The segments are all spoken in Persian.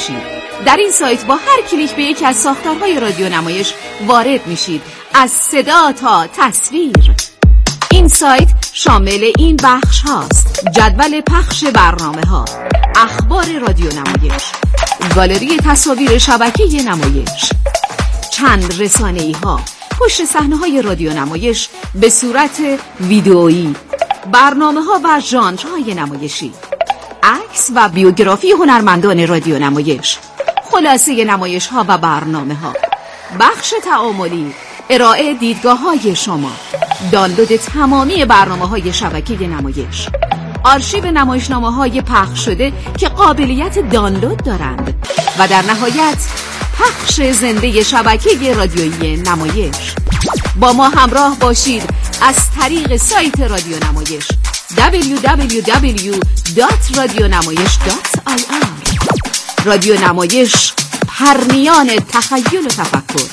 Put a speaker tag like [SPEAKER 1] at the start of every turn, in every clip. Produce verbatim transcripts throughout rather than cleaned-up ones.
[SPEAKER 1] باشید. در این سایت با هر کلیک به یکی از ساختارهای رادیو نمایش وارد میشید، از صدا تا تصویر. این سایت شامل این بخش هاست: جدول پخش برنامه ها، اخبار رادیو نمایش، گالری تصاویر شبکه نمایش، چند رسانه‌ای ها، پشت صحنه های رادیو نمایش به صورت ویدئویی، برنامه ها و ژانرهای نمایشی، عکس و بیوگرافی هنرمندان رادیو نمایش، خلاصه نمایش ها و برنامه ها، بخش تعاملی، ارائه دیدگاه های شما، دانلود تمامی برنامه های شبکه نمایش، آرشیو نمایشنامه های پخش شده که قابلیت دانلود دارند و در نهایت پخش زنده شبکه رادیویی نمایش. با ما همراه باشید از طریق سایت رادیو نمایش دبلیو دبلیو دبلیو دات رادیونمایش دات آی آر. رادیو نمایش، پرنیان تخیل و تفکر.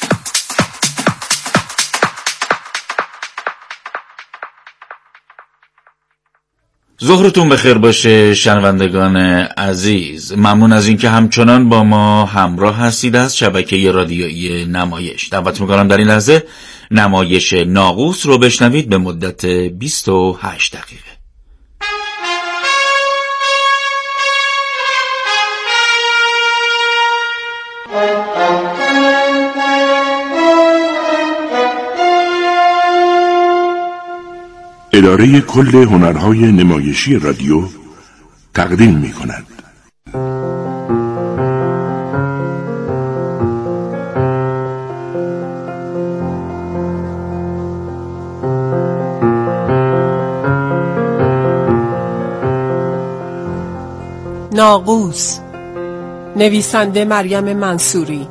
[SPEAKER 2] ظهرتون بخیر باشه شنوندگان عزیز. ممنون از اینکه همچنان با ما همراه هستید از شبکه رادیویی نمایش. دعوت میکنم در این لحظه نمایش ناقوس رو بشنوید به مدت بیست و هشت دقیقه.
[SPEAKER 3] اداره کل هنرهای نمایشی رادیو تقدیم می کند.
[SPEAKER 4] ناقوس، نویسنده مریم منصوری.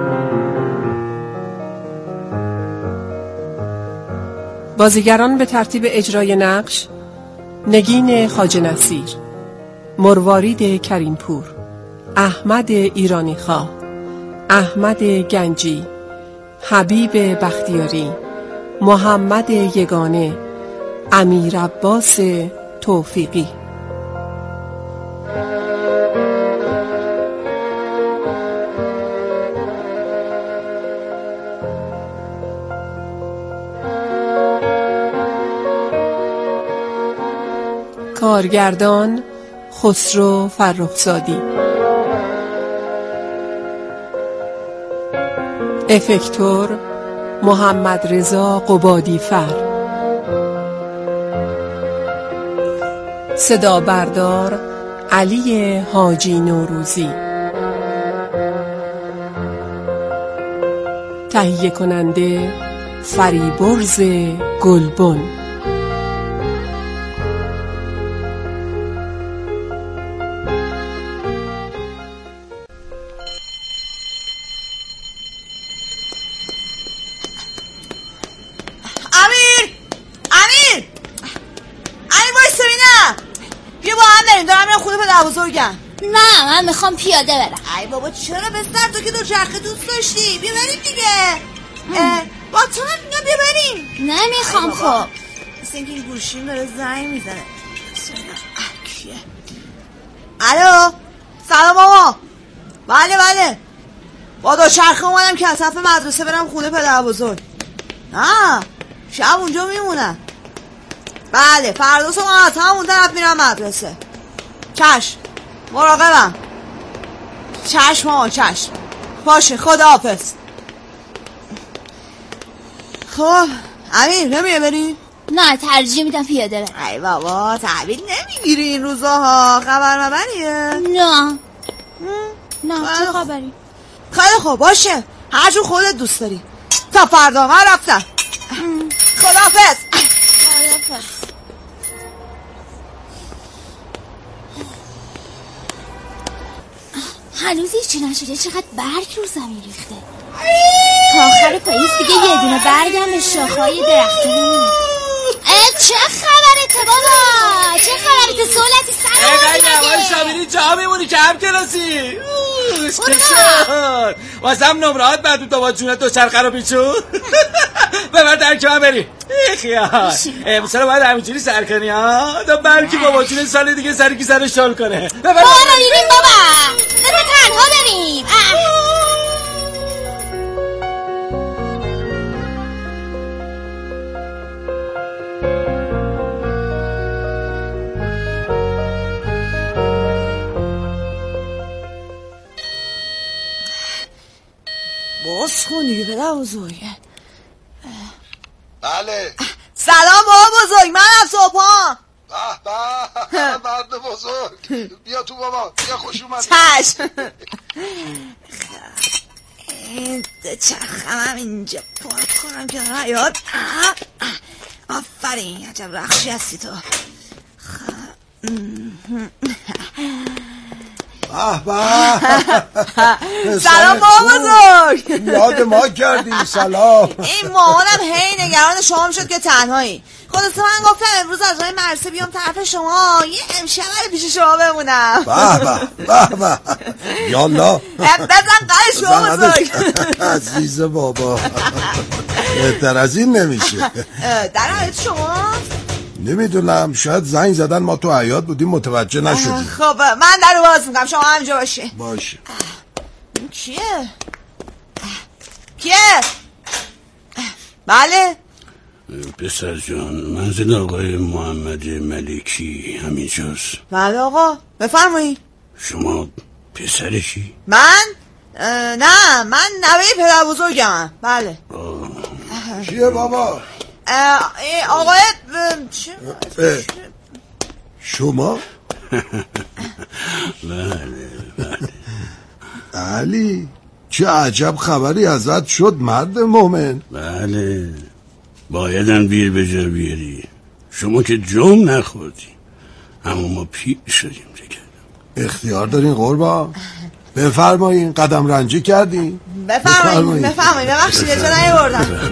[SPEAKER 4] بازیگران به ترتیب اجرای نقش: نگین خواجه نصیر، مروارید کریمپور، احمد ایرانی خواه، احمد گنجی، حبیب بختیاری، محمد یگانه، امیر عباس توفیقی. کارگردان خسرو فرخزادی. افکتور محمد رضا قبادی فر. صدا بردار علی حاجی نوروزی. تهیه کننده فریبرز گلبن.
[SPEAKER 5] بزرگم.
[SPEAKER 6] نه من میخوام پیاده برم.
[SPEAKER 5] ای بابا چرا بستر؟ تو که دو چرخه دوست داشتی بیا بریم دیگه. با تو هم میگم بیا بریم.
[SPEAKER 6] نمیخوام. خب
[SPEAKER 5] مثل اینکه این گوشیم داره زنگ میزنه. کیه؟ الو سلام ماما. بله بله با دو چرخه اومدم که از صف مدرسه برم خونه پدر بزرگ. آه شب اونجا میمونم. بله فردا صبح من از همون طرف میرم مدرسه. چشم مراقبم. چشم ماما چشم. باشه خداحافظ. خب امیر نمیه بریم؟
[SPEAKER 6] نه ترجیح میدم پیاده برم.
[SPEAKER 5] ای بابا تحویل نمیگیری این روزاها؟ خبر مبریه؟
[SPEAKER 6] نه نه چه خبری؟
[SPEAKER 5] خیلی خوب باشه هر جور خودت دوست داری. تا فردا من رفتم. خداحافظ.
[SPEAKER 6] خداحافظ. هنوز هیچی نشده. چقدر برگ رو زمین ریخته. تا آخر پاییز دیگه یه دونه برگم به شاخه‌های درخت نمیمونه. چه خبرته بابا؟ چه خبرته سولتی سلام؟
[SPEAKER 7] ای نوای شبیری جا میمونی که هم کلاسی. چشون واسم نمرات بعد تو با جونت دو چرخه رو پیچون. ببر در که من بریم. ای خیال امسال باید همینجوری سر کنی ها. تا بلکی با جون سال دیگه سری که سر شال کنه. ببر
[SPEAKER 6] بارو بیریم بابا. نه تنها
[SPEAKER 5] باز کن دیگه پدر بزرگ.
[SPEAKER 8] بله.
[SPEAKER 5] سلام بابا بزرگ، منم صبحان.
[SPEAKER 8] به به مرد بزرگ، بیا تو بابا، بیا خوش اومدی.
[SPEAKER 5] چشم. این چرخم هم اینجا پارک کنم که نیاد. آفرین، عجب رخشی هستی تو. سلام بابا بزرگ.
[SPEAKER 9] یاد ما کردی. سلام.
[SPEAKER 5] این مامانم هی نگران شما شد که تنهایی. خودت من گفتم امروز از راه مرسه بیام طرف شما یه امشب پیش شما بمونم.
[SPEAKER 9] به به به به. یالا
[SPEAKER 5] بزن قرش بابا بزرگ.
[SPEAKER 9] عزیز بابا، بهتر از این نمیشه.
[SPEAKER 5] در حیاط شما؟
[SPEAKER 9] نمیدونم، شاید زنگ زدن ما تو حیاط بودیم متوجه نشدیم.
[SPEAKER 5] خب من در رو باز میکنم، شما همجا باشه.
[SPEAKER 9] باشه.
[SPEAKER 5] کیه؟ کیه؟ بله
[SPEAKER 10] پسر جان، منزل آقای محمد ملکی همینجاست.
[SPEAKER 5] بله آقا بفرمایید.
[SPEAKER 10] شما پسرشی؟
[SPEAKER 5] من؟ نه من نوه پدر بزرگم. بله.
[SPEAKER 9] کیه بابا؟
[SPEAKER 5] آقای چه؟
[SPEAKER 9] شما؟
[SPEAKER 10] بله بله.
[SPEAKER 9] علی چه عجب خبری ازت شد مرد مومن.
[SPEAKER 10] بله بایدن بیر به جا بیاری. شما که جم نخوردی، اما ما پیر شدیم دیگه.
[SPEAKER 9] اختیار دارین قربان، بفرمایین. قدم رنجی کردین.
[SPEAKER 5] بفرمایین بفرمایین. ببخشید اجا نیاوردم.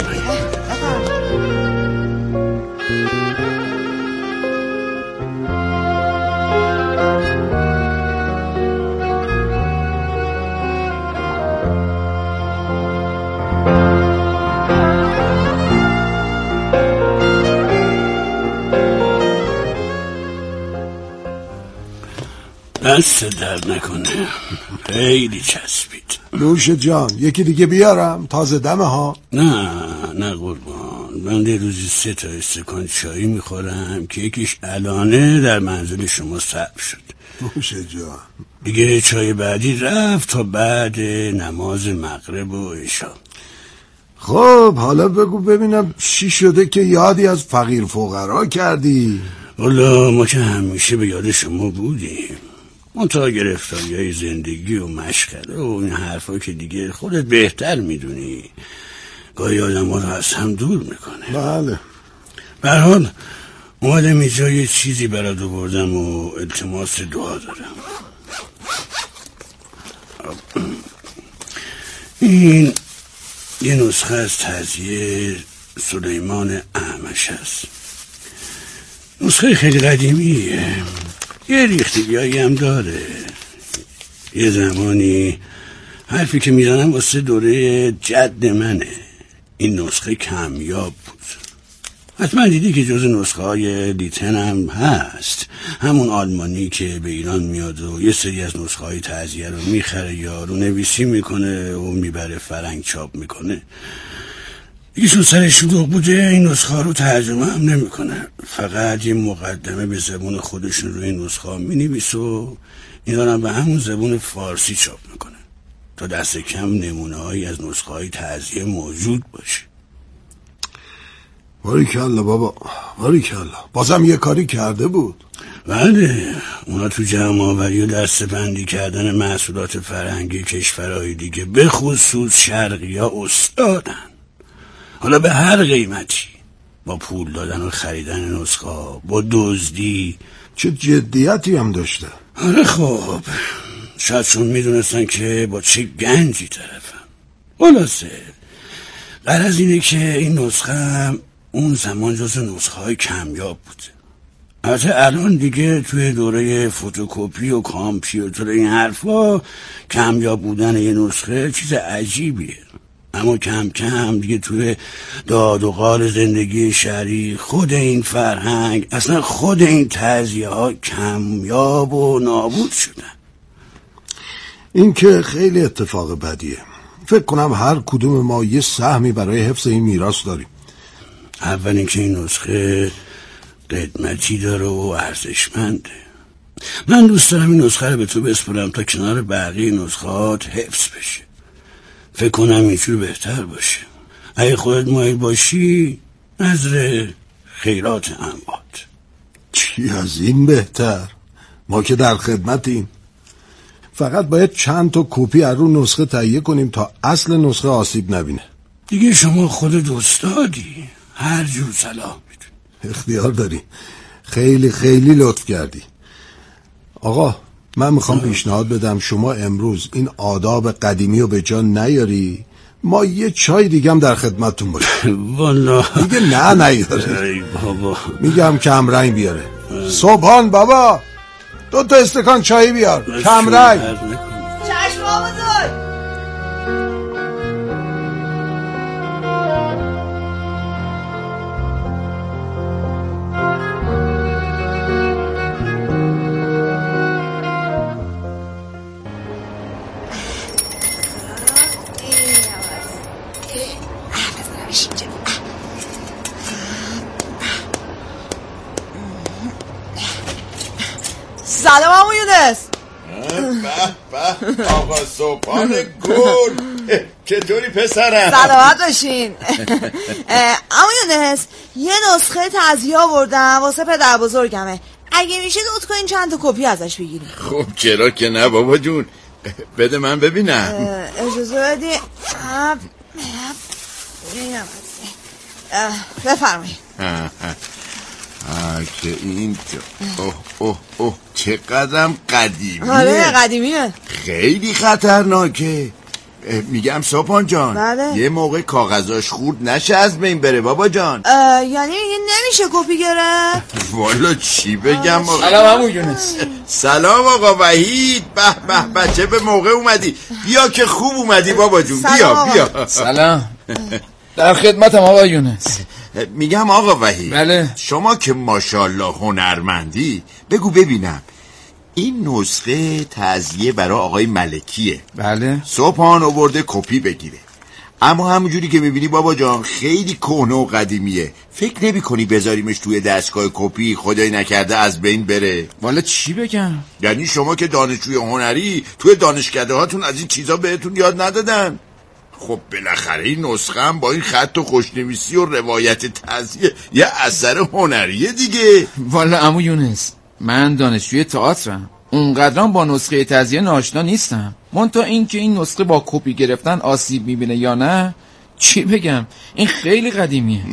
[SPEAKER 10] دست درد نکنه، خیلی چسبید.
[SPEAKER 9] نوش جان، یکی دیگه بیارم تازه دمه ها.
[SPEAKER 10] نه نه قربان، من ده روزی سه تا استکان چایی میخورم که یکیش الانه در منزل شما صرف شد.
[SPEAKER 9] نوش جان.
[SPEAKER 10] دیگه چای بعدی رفت تا بعد نماز مغرب و عشا.
[SPEAKER 9] خب حالا بگو ببینم چی شده که یادی از فقیر فقرا کردی؟
[SPEAKER 10] والا ما که همیشه به یاد شما بودیم، منتها گرفتاری های زندگی و مشغله و این حرفا که دیگه خودت بهتر میدونی گاهی آدم ها رو از هم دور میکنه.
[SPEAKER 9] بله.
[SPEAKER 10] به هر حال اومدم اینجا یه چیزی برات آوردم و التماس دعا دارم. این یه نسخه از تعزیه سلیمان احمش هست. نسخه خیلی قدیمیه، یه ریختگیایی هم داره. یه زمانی حرفی که میزنم واسه دوره جد منه. این نسخه کمیاب بود. حتما دیدی که جز نسخه های لیتن هم هست، همون آلمانی که به ایران میاد و یه سری از نسخه های تعزیه رو میخره یا رو نویسی میکنه و میبره فرنگ چاپ میکنه. ایشون سر شلوغ بوده این نسخه رو ترجمه هم نمیکنه، فقط یه مقدمه به زبون خودشون رو این نسخه می نویسه و اینا هم به همون زبون فارسی چاپ میکنه تا دست کم نمونه هایی از نسخه های تعزیه موجود باشه.
[SPEAKER 9] باریکالله بابا، باریکالله. بازم یه کاری کرده بود.
[SPEAKER 10] بله، اونا تو جمع آوری و دسته بندی کردن محصولات فرهنگی کشورهای دیگه به خصوص شرقی ها استادن. حالا به هر قیمتی، با پول دادن و خریدن نسخه، با دزدی.
[SPEAKER 9] چه جدیتی هم داشته.
[SPEAKER 10] آره خب، شاید چون میدونستن که با چه گنجی طرفم. خلاصه غرض اینه که این نسخه اون زمان جز نسخه های کمیاب بود. البته الان دیگه توی دوره فتوکپی و کامپیوتر این حرفا کمیاب بودن یه نسخه چیز عجیبیه. اما کم کم دیگه توی داد و قال زندگی شهری خود این فرهنگ، اصلا خود این تعزیه ها کمیاب و نابود شدن.
[SPEAKER 9] این که خیلی اتفاق بدیه. فکر کنم هر کدوم ما یه سهمی برای حفظ این میراث داریم.
[SPEAKER 10] اول اینکه این نسخه قدمتی داره و ارزشمنده. من دوست دارم این نسخه رو به تو بسپرم تا کنار بقیه نسخات حفظ بشه. فکر کنم اینجور بهتر باشه. اگه خودت مایل باشی نظر خیرات اموات.
[SPEAKER 9] چی از این بهتر؟ ما که در خدمتیم. فقط باید چند تا کپی از رو نسخه تهیه کنیم تا اصل نسخه آسیب نبینه.
[SPEAKER 10] دیگه شما خودت استادی، هر جور صلاح میدونی.
[SPEAKER 9] اختیار داری. خیلی خیلی لطف کردی. آقا من میخوام پیشنهاد بدم شما امروز این آداب قدیمی رو به جا نیاری، ما یه چای دیگه هم در خدمتتون باشیم.
[SPEAKER 10] والله
[SPEAKER 9] دیگه نه نیاره.
[SPEAKER 10] ای بابا
[SPEAKER 9] میگم کم رنگ بیاره. صبحان بابا دو تا استکان چای بیار کم رنگ.
[SPEAKER 5] چشم بزرگ. سلام عمو یونس.
[SPEAKER 11] به به آقا صبحان گل، چطوری پسرم؟
[SPEAKER 5] سلامت باشین. عمو یونس یه نسخه تعزیه آوردم واسه پدر بزرگمه، اگه میشه لطف کنین چند تا کپی ازش بگیریم.
[SPEAKER 11] خب چرا که نه بابا جون، بده من ببینم.
[SPEAKER 5] اجازه بدی بفرمایید.
[SPEAKER 11] آه که این اوه اوه اوه چقدرم قدیمیه.
[SPEAKER 5] آره قدیمیه،
[SPEAKER 11] خیلی خطرناکه. میگم صبحان جان
[SPEAKER 5] بله؟
[SPEAKER 11] یه موقع کاغذاش خورد نشه از بین بره بابا جان.
[SPEAKER 5] یعنی نمیشه کپی گرفت؟
[SPEAKER 11] والا چی بگم.
[SPEAKER 7] سلام عمو یونس.
[SPEAKER 11] سلام آقا وحید. به به بچه به موقع اومدی. بیا که خوب اومدی بابا جون. بیا بیا.
[SPEAKER 7] سلام. در خدمتم آقا یونس.
[SPEAKER 11] میگم آقا وحید
[SPEAKER 7] بله.
[SPEAKER 11] شما که ماشاءالله هنرمندی، بگو ببینم این نسخه تعزیه برای آقای ملکیه.
[SPEAKER 7] بله.
[SPEAKER 11] صبحان آورده کپی بگیره، اما همونجوری که میبینی بابا جان خیلی کهنه و قدیمیه. فکر نمی کنی بذاریمش توی دستگاه کپی خدای نکرده از بین بره؟
[SPEAKER 7] والا چی بگم؟
[SPEAKER 11] یعنی شما که دانشجوی هنری توی دانشکده هاتون از این چیزا بهتون یاد ندادن؟ خب بالاخره این نسخه هم با این خط و خوشنویسی و روایت تعزیه یه اثر هنریه دیگه.
[SPEAKER 7] والا عمو یونس من دانشجوی تئاترم، اونقدرام با نسخه تعزیه ناشنا نیستم. منتها این که این نسخه با کپی گرفتن آسیب میبینه یا نه چی بگم، این خیلی قدیمیه.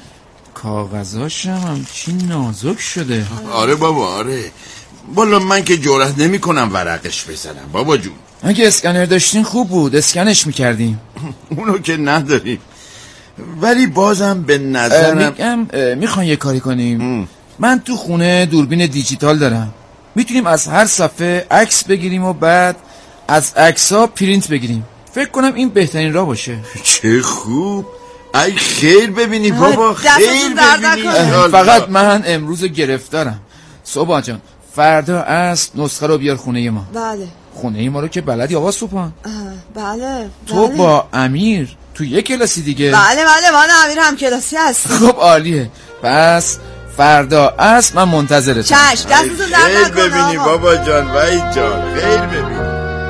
[SPEAKER 7] کاغذاش هم چی نازک شده.
[SPEAKER 11] آره بابا آره. والا من که جرئت نمی کنم ورقش بزنم بابا جون.
[SPEAKER 7] اگه اسکنر داشتین خوب بود اسکنش میکردیم.
[SPEAKER 11] اونو که نداریم، ولی بازم به نظرم
[SPEAKER 7] میگم میخوان یه کاری کنیم. ام. من تو خونه دوربین دیجیتال دارم، میتونیم از هر صفحه عکس بگیریم و بعد از عکس‌ها پرینت بگیریم. فکر کنم این بهترین راه باشه.
[SPEAKER 11] چه خوب. ای خیر ببینی بابا، خیر ببینی.
[SPEAKER 7] فقط من امروز گرفتارم. صبح جان فردا از نسخه رو بیار خونه ما.
[SPEAKER 5] بله.
[SPEAKER 7] خونه ما رو که بلدی آقا صبحان؟
[SPEAKER 5] بله.
[SPEAKER 7] تو
[SPEAKER 5] بله.
[SPEAKER 7] با امیر تو یک کلاسی دیگه؟
[SPEAKER 5] بله بله من امیر هم کلاسی هستم.
[SPEAKER 7] خب عالیه. پس فردا از من منتظرتم.
[SPEAKER 5] چشم دستتون در نکنه.
[SPEAKER 11] خیر ببینی بابا جان وحید جان، خیر ببینی.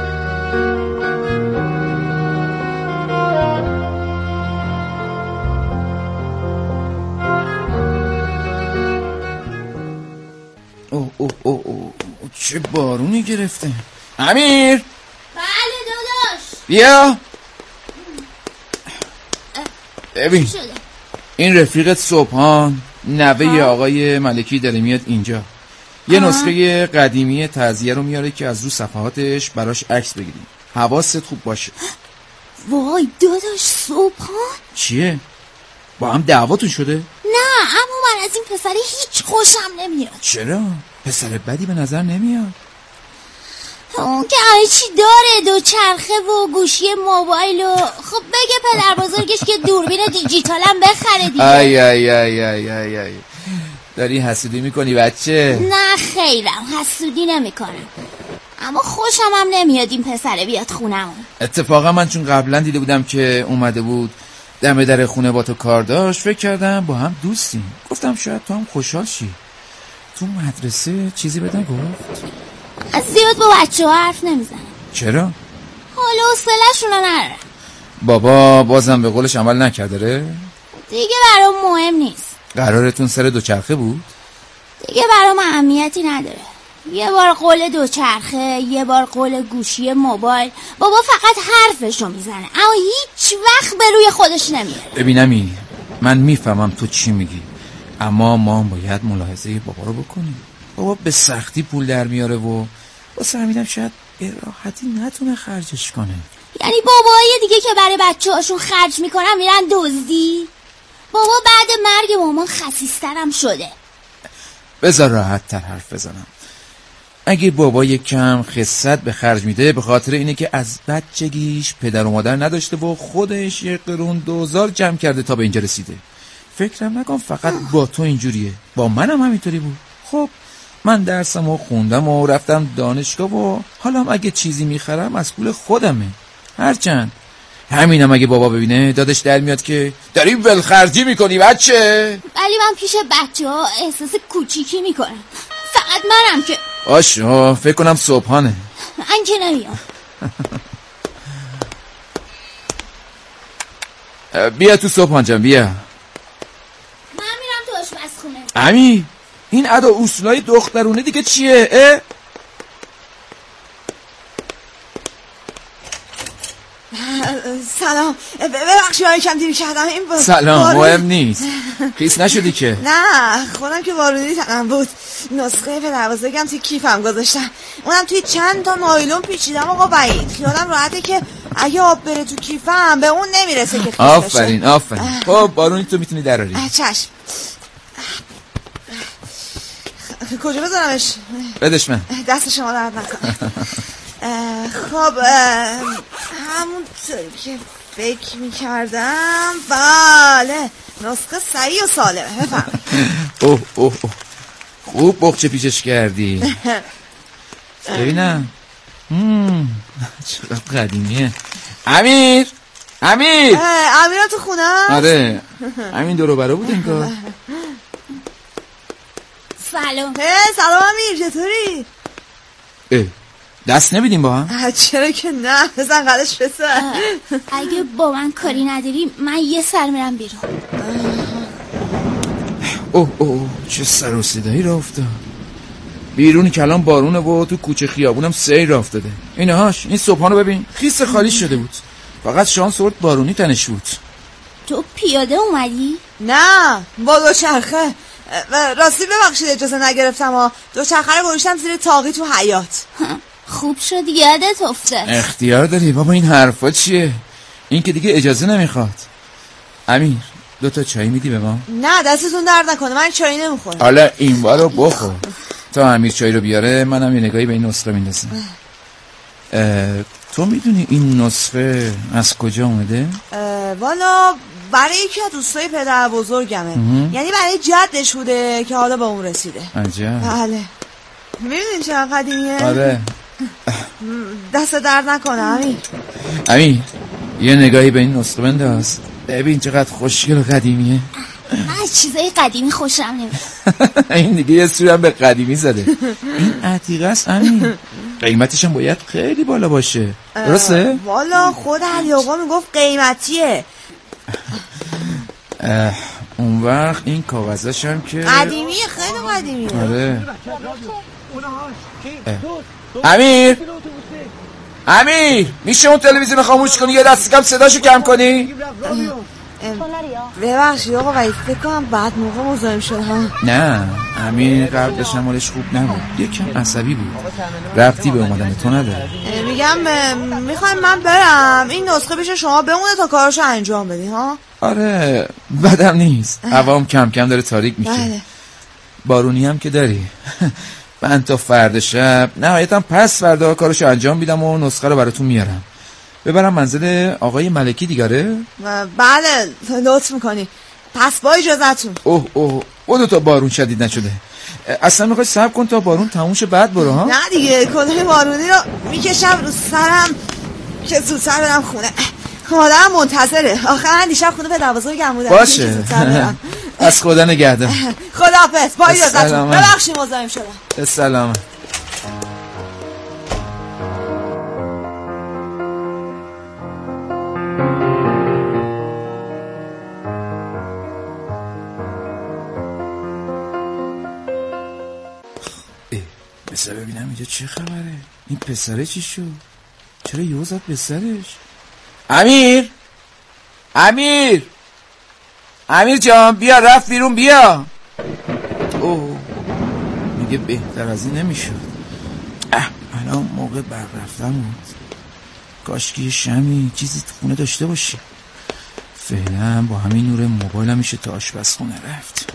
[SPEAKER 7] اوه اوه اوه اوه چه بارونی گرفته. امیر.
[SPEAKER 6] بله داداش.
[SPEAKER 7] بیا ببین این رفیقت صبحان نوه آقای ملکی داره میاد اینجا. یه آه. نسخه قدیمی تعزیه رو میاره که از رو صفحاتش براش عکس بگیریم. حواست خوب باشه.
[SPEAKER 6] وای داداش صبحان
[SPEAKER 7] چیه؟ با هم دعواتون شده؟
[SPEAKER 6] نه اما من از این پسره هیچ خوشم نمیاد.
[SPEAKER 7] چرا؟ پسر بدی به نظر نمیاد.
[SPEAKER 6] اون که همه چی داره، دو چرخه و گوشی موبایل و خب بگه پدر بزرگش که دوربین دیجیتال هم بخره دیگه.
[SPEAKER 7] ای ای ای ای ای ای داری حسودی میکنی بچه؟
[SPEAKER 6] نه خیرم حسودی نمیکنم، اما خوشم هم نمیاد این پسره بیاد خونمون.
[SPEAKER 7] اتفاقا من چون قبلا دیده بودم که اومده بود دم در خونه با تو کار داشت، فکر کردم با هم دوستیم. گفتم شاید تو هم خوشحال شی. تو مدرسه چیزی بهت نگفت؟
[SPEAKER 6] از زیاد با بچه ها حرف نمیزنم.
[SPEAKER 7] چرا؟
[SPEAKER 6] حالا حوصله‌شون رو ندارم.
[SPEAKER 7] بابا بازم به قولش عمل نکرده؟
[SPEAKER 6] دیگه برام مهم نیست.
[SPEAKER 7] قرارتون سر دوچرخه بود؟
[SPEAKER 6] دیگه برام اهمیتی نداره. یه بار قول دوچرخه، یه بار قول گوشی موبایل. بابا فقط حرفشو میزنه اما هیچ وقت به روی خودش نمیاره.
[SPEAKER 7] ببینمی من میفهمم تو چی میگی، اما ما باید ملاحظه بابا رو بکنیم. بابا به سختی پول در میاره و واسه همینم شاید به راحتی نتونه خرجش کنه.
[SPEAKER 6] یعنی بابایی دیگه که برای بچه هاشون خرج میکنن میرن دزدی؟ بابا بعد مرگ مامان خسیسترم شده.
[SPEAKER 7] بذار راحت تر حرف بزنم. اگه بابا یک کم خست به خرج میده به خاطر اینه که از بچگیش پدر و مادر نداشته و خودش یک قرون دوزار جمع کرده تا به اینجا رسیده. فکرم نکن فقط با تو اینجوریه، با منم همینطوری بود. خب من درسمو خوندم و رفتم دانشگاه و حالا اگه چیزی میخرم از پول خودمه. هرچند همینم اگه بابا ببینه دادش در میاد که داری ولخرجی میکنی بچه.
[SPEAKER 6] ولی من پیش بچه ها احساس کوچیکی میکنم. فقط منم که
[SPEAKER 7] آشا فکر کنم صبحانه.
[SPEAKER 6] من که نمیام.
[SPEAKER 7] بیا تو صبحان جان بیا.
[SPEAKER 6] من میرم تو آشپزخونه.
[SPEAKER 7] امی این ادا اصولای دخترونه دیگه چیه؟ اه؟
[SPEAKER 5] سلام، ببخشید من کم دیر کردم. این با...
[SPEAKER 7] سلام مهم نیست. خیس نشدی که؟
[SPEAKER 5] نه خودم که بارونی تنم بود. نسخه پدربزرگم توی کیفم گذاشتم، اونم توی چند تا نایلون پیچیدم. آقا وحید خیالم راحته که اگه آب بره تو کیفم به اون نمیرسه که خیس بشه.
[SPEAKER 7] آفرین آفرین. خب بارونی تو میتونی دراری.
[SPEAKER 5] چشم. کجا بذارمش؟
[SPEAKER 7] بدش من.
[SPEAKER 5] دست شما درد نکنه. خب همونطوری که فکر میکردم. بله نسخه صحیح و سالمه. بفهم.
[SPEAKER 7] اوه اوه اوه خوب بخچه پیشش کردی. ببینم چقدر قدیمیه. امیر امیر
[SPEAKER 5] امیر تو خونه؟
[SPEAKER 7] آره همین دورو برا بود این کار.
[SPEAKER 6] سلام.
[SPEAKER 5] سلام امیر چطوری؟
[SPEAKER 7] اه دست نمیدیم با هم؟
[SPEAKER 5] چرا که نه، بزن قدش بسر.
[SPEAKER 6] اگه با من کاری نداری من یه سر میرم بیرون.
[SPEAKER 7] اوه اوه چه سر و صدایی را افتاد. بیرون کلام بارونه و تو کوچه خیابونم سیر را افتاده. اینهاش این صبحانو ببین خیس خالی شده بود، فقط شانس آورد بارونی تنش بود.
[SPEAKER 6] تو پیاده اومدی؟
[SPEAKER 5] نه با دوچرخه. راستی ببخشید اجازه نگرفتم ها، دوچرخه رو گذاشتم زیر طاقی تو حیاط.
[SPEAKER 6] خوب شد یادت افتاد.
[SPEAKER 7] اختیار داری بابا. این حرفا چیه؟ این که دیگه اجازه نمیخواد. امیر دو تا چای میدی به ما؟
[SPEAKER 5] نه دستتون درد نکنه من چای نمیخورم.
[SPEAKER 7] حالا این بارو بخور. تا امیر چای رو بیاره منم یه نگاهی به این نسخه میندازم. تو میدونی این نسخه از کجا اومده؟
[SPEAKER 5] والا برای یکی از دوستای پدر بزرگمه. یعنی برای جدش بوده که حالا به اون رسیده.
[SPEAKER 7] عجب.
[SPEAKER 5] بله میدونی چرا قدیمیه؟
[SPEAKER 7] آره.
[SPEAKER 5] دست درد نکنه امیر.
[SPEAKER 7] امیر یه نگاهی به این نسخه بنداز ببین چقدر خوشگل و قدیمیه.
[SPEAKER 6] من چیزای قدیمی خوشم نمیاد.
[SPEAKER 7] این دیگه یه سوری هم به قدیمی زده. این عتیقه است امیر، قیمتش هم باید خیلی بالا باشه. درسته؟
[SPEAKER 5] والا خود علی آقا میگفت قیمتیه.
[SPEAKER 7] اون وقت این کاغذاش هم که
[SPEAKER 5] قدیمیه، خیلی قدیمیه.
[SPEAKER 7] آره. امیر امیر میشه اون تلویزیون خاموش کنی یه دستی کم صداشو کم کنی؟
[SPEAKER 5] ببخشید آقا وحید فکر کنم بعد موقع مزاحم شدم.
[SPEAKER 7] نه امیر قبلش حالش خوب نبود، یکم عصبی بود، ربطی به اومدن تو نداره.
[SPEAKER 5] میگم میخوایم من برم این نسخه پیش شما بمونه تا کارشو انجام بدی ها.
[SPEAKER 7] آره بدم نیست، هوام کم کم داره تاریک میشه.
[SPEAKER 5] بله.
[SPEAKER 7] بارونی هم که داری. من تا فردا شب نهایتا پس فردا کارشو انجام میدم و نسخه رو براتون میارم. ببرم منزل آقای ملکی دیگاره؟
[SPEAKER 5] بله لطف میکنی. پس با اجازتون.
[SPEAKER 7] اوه اوه او دو تا بارون شدید نشده. اصلا میخوای صبر کن تا بارون تموم شه بعد برو ها؟
[SPEAKER 5] نه دیگه کلاه بارونی رو میکشم رو سرم که زودتر برم خونه. مادرم منتظره. آخر دیشب خونه پدر بزرگم بودم.
[SPEAKER 7] باشه. از خدا نگهدار.
[SPEAKER 5] خداحافظ. با اجازتون. ببخشید مزاحم شدم.
[SPEAKER 7] سلام. اینجا چه خبره؟ این پسره چی شد؟ چرا یهو زد به سرش؟ امیر امیر امیر جان بیا، رفت بیرون، بیا. اوه میگه بهتر از این نمیشد. اه الان موقع برق رفتن بود. کاشکی شمی چیزی تو خونه داشته باشی. فعلا با همین نور موبایلم میشه تا آشپزخونه رفت.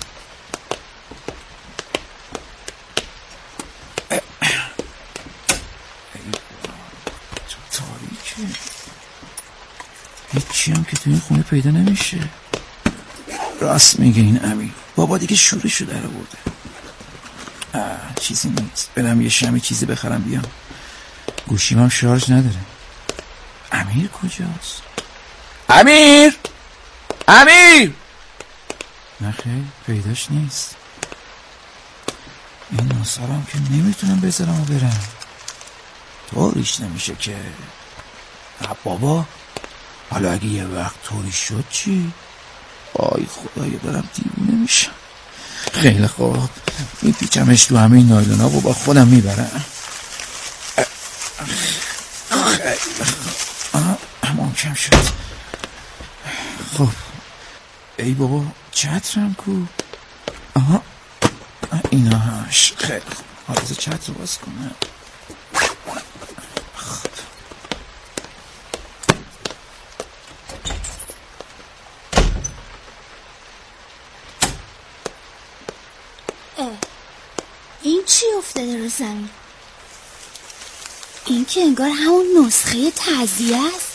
[SPEAKER 7] تاریکه، هیچی هم که تو این خونه پیدا نمیشه. راست میگه این امیر، بابا دیگه شورشو در آورده. آه چیزی نیست، برم یه شمی چیزی بخرم بیام. گوشیم هم شارژ نداره. امیر کجاست؟ امیر امیر نه خیلی پیداش نیست. این ناسارم که نمیتونم بذارم و برم، طوریش نمیشه که. بابا حالا اگه یه وقت طوری شد چی؟ آی خدایا دارم دیوونه میشم. خیلی خوب میپیچمش تو همین نایلونا و با خودم میبرم. خیلی خوب محکم شد. خب ای بابا چترم کو؟ آها اینا هاش. خیلی خوب حالا چتر رو باز کنم. خب
[SPEAKER 6] این چی افتاده رو زمین؟ این که انگار همون نسخه تعزیه است.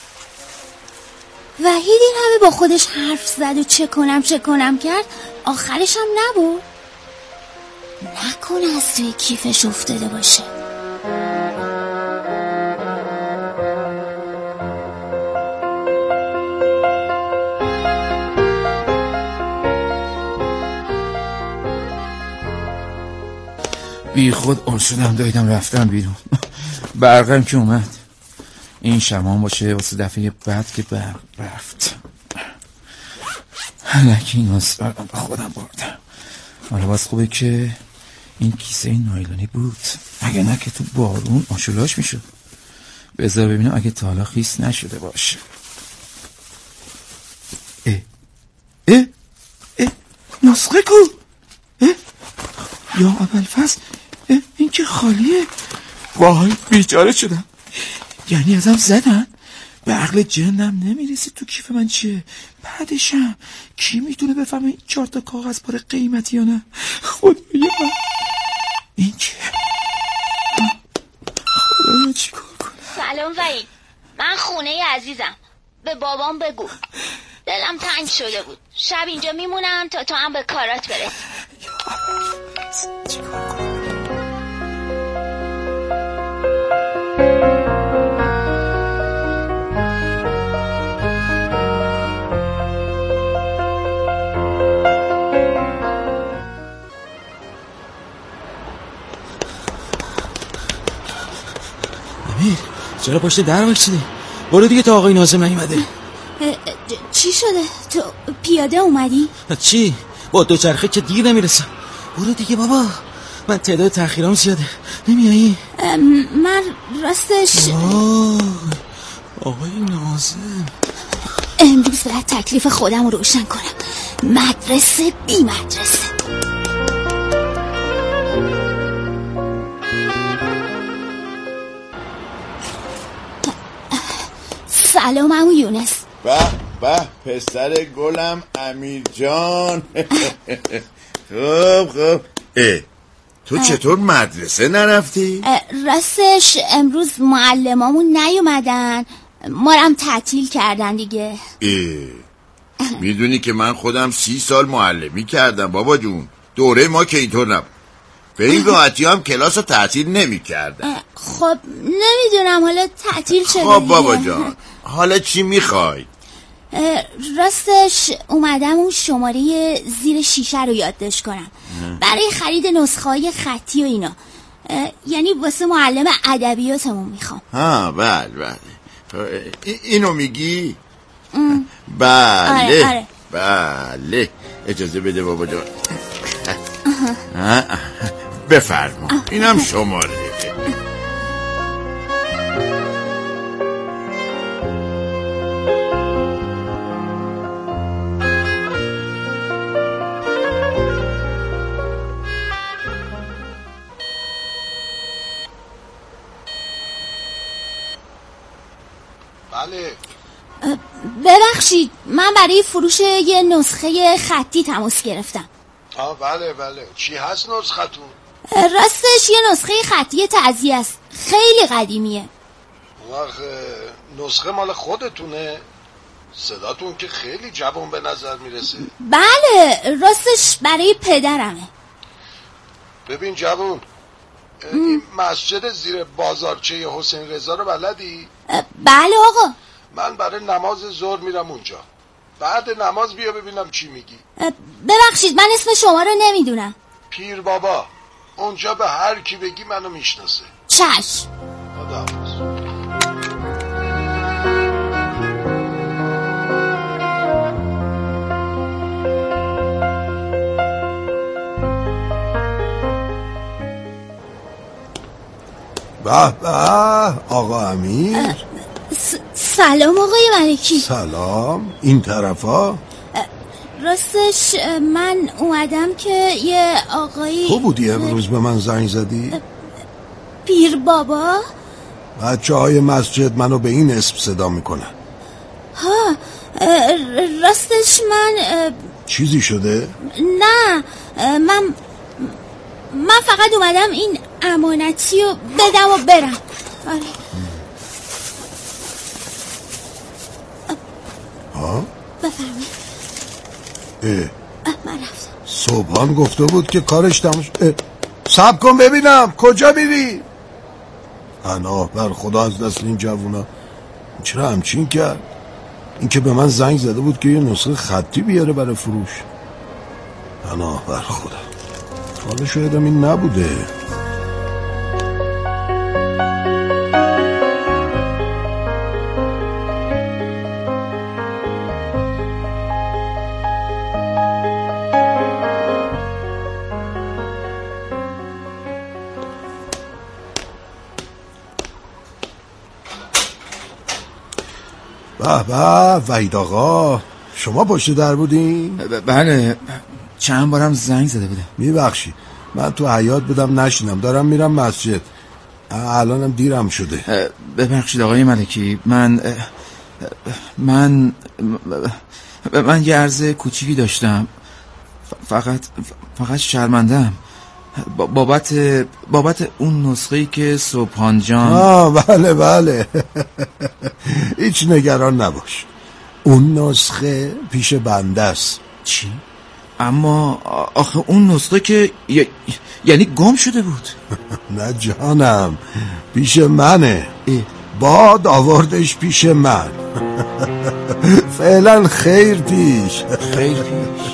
[SPEAKER 6] وحید این همه با خودش حرف زد و چه کنم چه کنم کرد، آخرش هم نبود. نکنه از توی کیفش افتاده باشه.
[SPEAKER 7] بی خود اون شدم دایدم رفتم بیرون. برقم که اومد. این شمان باشه واسه دفعه بعد که برق رفت. لکی این اصرارم با خودم بردم. حالا باز خوبه که این کیسه نایلونی بود، اگه نه که تو بارون آشولاش میشد. بذار ببینم اگه تا حالا خیس نشده باشه. اه اه اه نسخه کو؟ اه یا ابوالفضل، این که خالیه. وای بیچاره شدم. یعنی ازم زدن؟ به عقل جنم نمیرسی تو کیف من چیه؟ بعدشم کی میتونه بفهمه این چهار تا کاغذ باره قیمتی یا نه؟ خدایا این چیه؟ خدایا چی کار کنم؟
[SPEAKER 6] سلام وحید، من خونه عزیزم. به بابام بگو دلم تنگ شده بود. شب اینجا میمونم تا تو هم به کارات برسی.
[SPEAKER 7] چی کار کنم؟
[SPEAKER 12] امیر چرا پشت در وایسیدی؟ برو دیگه تا آقای ناظم نیومده.
[SPEAKER 6] چی شده؟ تو پیاده اومدی؟
[SPEAKER 12] چی؟ با دوچرخه که دیر نمیرسم. برو دیگه بابا، من تعداد تأخیرام زیاده. نمیایی؟
[SPEAKER 6] من راستش
[SPEAKER 12] آقای ناظم
[SPEAKER 6] امروز باید تکلیف خودم رو روشن کنم. مدرسه بی مدرسه. سلام عمو یونس.
[SPEAKER 11] به به پسر گلم امیر جان. خب خب اه تو چطور مدرسه نرفتی؟
[SPEAKER 6] راستش امروز معلمامون نیومدن، ما هم تعطیل کردن دیگه.
[SPEAKER 11] اه میدونی که من خودم سی سال معلمی کردم بابا جون. دوره ما که اینطور نبود. به این راحتی هم کلاس رو تعطیل نمی کردن.
[SPEAKER 6] خب نمیدونم حالا تعطیل شده.
[SPEAKER 11] خب بابا جان حالا چی میخوای؟
[SPEAKER 6] راستش اومدم اون شماره زیر شیشه رو یادداشت کنم برای خرید نسخه‌های خطی و اینا. یعنی واسه معلم ادبیاتمون میخوام.
[SPEAKER 11] ها بله بله اینو میگی؟ بله
[SPEAKER 6] آره آره.
[SPEAKER 11] بله اجازه بده بابا جان. بفرما اینم شماره.
[SPEAKER 8] بله.
[SPEAKER 6] ببخشید من برای فروش یه نسخه خطی تماس گرفتم.
[SPEAKER 8] آه بله بله. چی هست نسختون؟
[SPEAKER 6] راستش یه نسخه خطی تعزیه است، خیلی قدیمیه.
[SPEAKER 8] وقت نسخه مال خودتونه؟ صداتون که خیلی جوان به نظر میرسه.
[SPEAKER 6] بله راستش برای پدرمه.
[SPEAKER 8] ببین جوان، این مسجد زیر بازارچه حسین رضا رو بلدی؟
[SPEAKER 6] بله آقا.
[SPEAKER 8] من برای نماز ظهر میرم اونجا، بعد نماز بیا ببینم چی میگی.
[SPEAKER 6] ببخشید من اسم شما رو نمیدونم.
[SPEAKER 8] پیر بابا. اونجا به هر کی بگی منو میشناسه.
[SPEAKER 6] چشم.
[SPEAKER 8] خداحافظ.
[SPEAKER 9] به به آقا امیر.
[SPEAKER 6] س- سلام آقای ملکی.
[SPEAKER 9] سلام. این طرفا؟
[SPEAKER 6] راستش من اومدم که یه آقایی.
[SPEAKER 9] تو بودی امروز به من زنگ زدی؟
[SPEAKER 6] پیر بابا؟
[SPEAKER 9] بچه های مسجد منو به این اسم صدا میکنن.
[SPEAKER 6] ها راستش من.
[SPEAKER 9] چیزی شده؟
[SPEAKER 6] نه من من فقط اومدم این امانتی رو بدم و برم. آره.
[SPEAKER 9] ها؟
[SPEAKER 6] بفرمایید. من رفتم.
[SPEAKER 9] صبحان گفته بود که کارش تموم شد. صبر کن ببینم کجا میری؟ پناه بر خدا از دست این جوونا. چرا همچین کرد؟ این که به من زنگ زده بود که یه نسخه خطی بیاره برای فروش. پناه بر خدا. حالا شاید این نبوده. به به وحید آقا، شما پشت در بودین؟
[SPEAKER 7] بله چند بارم زنگ زده بودم.
[SPEAKER 9] میبخشی من تو حیاط بودم نشینم، دارم میرم مسجد، الانم دیرم شده.
[SPEAKER 7] ببخشید آقای ملکی، من من من یه عرض کوچیکی داشتم، فقط فقط شرمندم بابت بابت اون نسخه‌ای که صبحان جان.
[SPEAKER 9] آه بله بله هیچ نگران نباش، اون نسخه پیش بنده است.
[SPEAKER 7] چی؟ اما آخه اون نسخه که ی... یعنی گم شده بود.
[SPEAKER 9] نه جانم، پیش منه. باد آوردش پیش من. فعلا خیر پیش.
[SPEAKER 7] خیر پیش.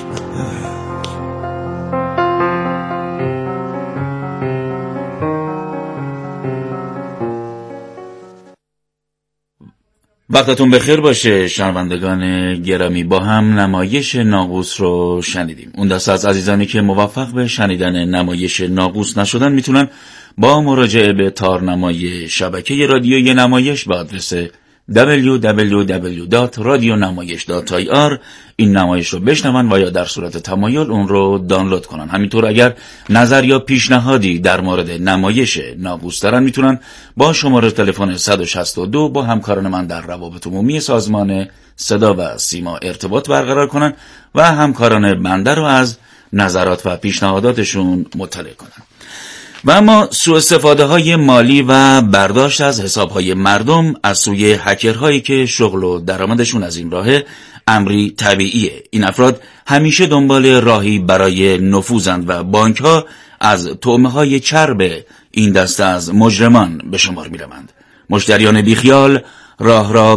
[SPEAKER 2] وقتتون بخیر باشه شنوندگان گرامی. با هم نمایش ناقوس رو شنیدیم. اون دسته از عزیزانی که موفق به شنیدن نمایش ناقوس نشدن میتونن با مراجعه به تارنمای شبکه رادیویی نمایش به آدرس دبلیو دبلیو دبلیو دات رادیو نمایش دات آی آر این نمایش رو بشنون و یا در صورت تمایل اون رو دانلود کنن. همینطور اگر نظر یا پیشنهادی در مورد نمایش ناقوس دارن میتونن با شماره تلفن صد و شصت و دو با همکاران من در روابط عمومی سازمان صدا و سیما ارتباط برقرار کنن و همکاران بنده رو از نظرات و پیشنهاداتشون مطلع کنن. و اما سوء استفاده های مالی و برداشت از حساب های مردم از سوی هکرهایی که شغل و درآمدشون از این راهه امری طبیعیه. این افراد همیشه دنبال راهی برای نفوذند و بانک ها از طعمه های چرب این دسته از مجرمان به شمار می روند. مشتریان بیخیال راه را